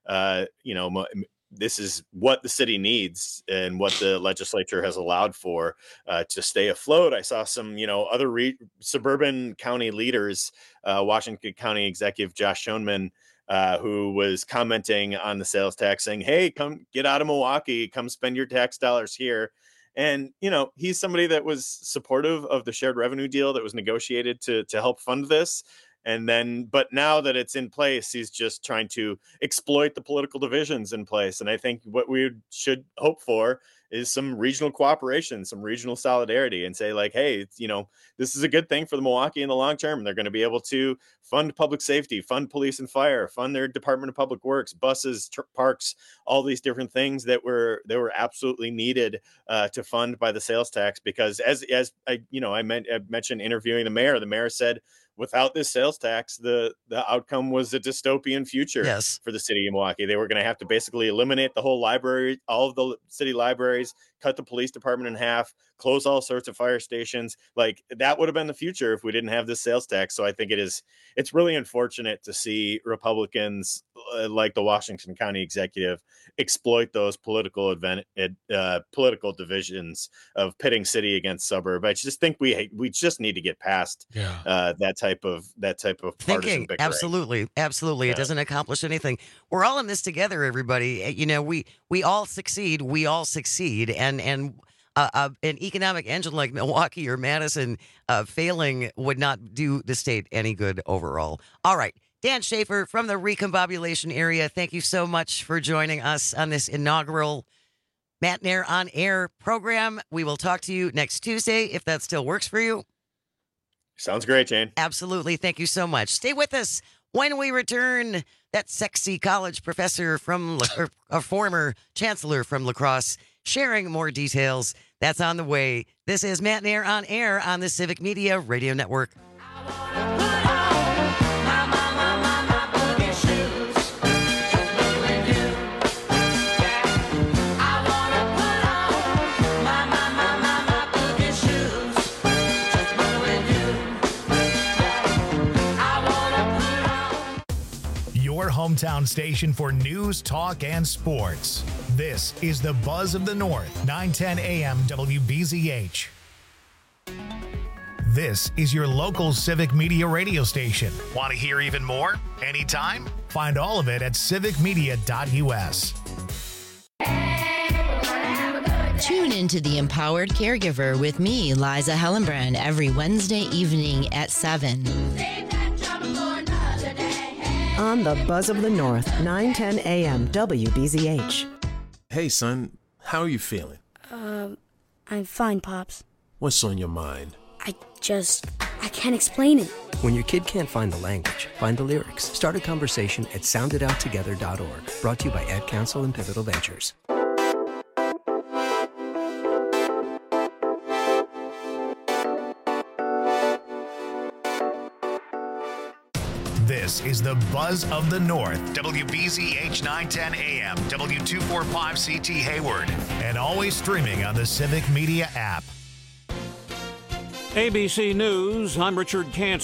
this is what the city needs and what the legislature has allowed for to stay afloat. I saw some, other suburban county leaders, Washington County Executive Josh Schoenman, who was commenting on the sales tax, saying, hey, come get out of Milwaukee, come spend your tax dollars here. And, he's somebody that was supportive of the shared revenue deal that was negotiated to help fund this. And then, but now that it's in place, he's just trying to exploit the political divisions in place. And I think what we should hope for is some regional cooperation, some regional solidarity, and say like, hey, this is a good thing for the Milwaukee in the long term. They're going to be able to fund public safety, fund police and fire, fund their Department of Public Works, buses, parks, all these different things that were absolutely needed to fund by the sales tax. Because as I mentioned interviewing the mayor said, without this sales tax, the outcome was a dystopian future for the city of Milwaukee. They were going to have to basically eliminate the whole library, all of the city libraries, cut the police department in half, close all sorts of fire stations. Like that would have been the future if we didn't have this sales tax. So I think it's really unfortunate to see Republicans like the Washington County Executive exploit those political divisions of pitting city against suburb. I just think we just need to get past that type of partisan bickering. Absolutely. Yeah. It doesn't accomplish anything. We're all in this together, everybody. We all succeed. And an economic engine like Milwaukee or Madison failing would not do the state any good overall. All right. Dan Schaefer from the Recombobulation area, thank you so much for joining us on this inaugural Matt Nair on Air program. We will talk to you next Tuesday, if that still works for you. Sounds great, Jane. Absolutely. Thank you so much. Stay with us. When we return, that sexy college professor from a former chancellor from La Crosse sharing more details. That's on the way. This is Matt Nair on Air on the Civic Media Radio Network. Your hometown station for news, talk, and sports. This is the Buzz of the North, 910 AM WBZH. This is your local Civic Media radio station. Want to hear even more? Anytime? Find all of it at civicmedia.us. Tune into The Empowered Caregiver with me, Liza Hellenbrand, every Wednesday evening at 7. On the Buzz of the North, 9:10 a.m. WBZH. Hey, son, how are you feeling? I'm fine, Pops. What's on your mind? I can't explain it. When your kid can't find the language, find the lyrics. Start a conversation at soundidouttogether.org. Brought to you by Ad Council and Pivotal Ventures. This is the Buzz of the North, WBZH 910 AM, W245CT Hayward, and always streaming on the Civic Media app. ABC News, I'm Richard Cantor.